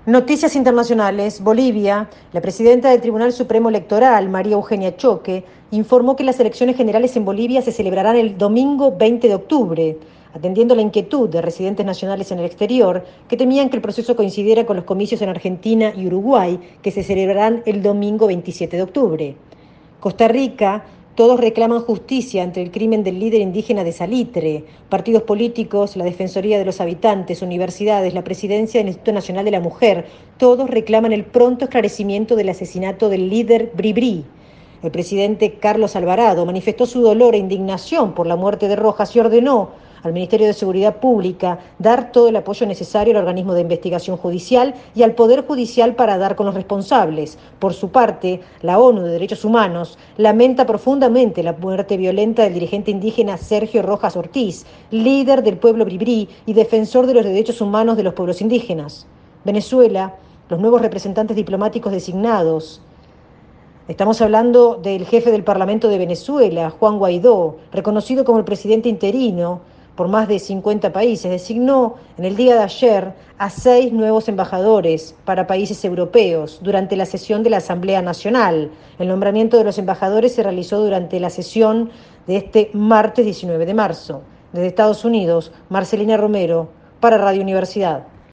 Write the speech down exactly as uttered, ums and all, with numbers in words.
Noticias internacionales. Bolivia. La presidenta del Tribunal Supremo Electoral, María Eugenia Choque, informó que las elecciones generales en Bolivia se celebrarán el domingo veinte de octubre, atendiendo la inquietud de residentes nacionales en el exterior que temían que el proceso coincidiera con los comicios en Argentina y Uruguay, que se celebrarán el domingo veintisiete de octubre. Costa Rica. Todos reclaman justicia ante el crimen del líder indígena de Salitre. Partidos políticos, la Defensoría de los Habitantes, universidades, la Presidencia del Instituto Nacional de la Mujer, todos reclaman el pronto esclarecimiento del asesinato del líder Bribri. El presidente Carlos Alvarado manifestó su dolor e indignación por la muerte de Rojas y ordenó al Ministerio de Seguridad Pública dar todo el apoyo necesario al organismo de investigación judicial y al Poder Judicial para dar con los responsables. Por su parte, la ONU de Derechos Humanos lamenta profundamente la muerte violenta del dirigente indígena Sergio Rojas Ortiz, líder del pueblo bribri y defensor de los derechos humanos de los pueblos indígenas. Venezuela. Los nuevos representantes diplomáticos designados. Estamos hablando del jefe del Parlamento de Venezuela, Juan Guaidó, reconocido como el presidente interino por más de cincuenta países, designó en el día de ayer a seis nuevos embajadores para países europeos durante la sesión de la Asamblea Nacional. El nombramiento de los embajadores se realizó durante la sesión de este martes diecinueve de marzo. Desde Estados Unidos, Marcelina Romero, para Radio Universidad.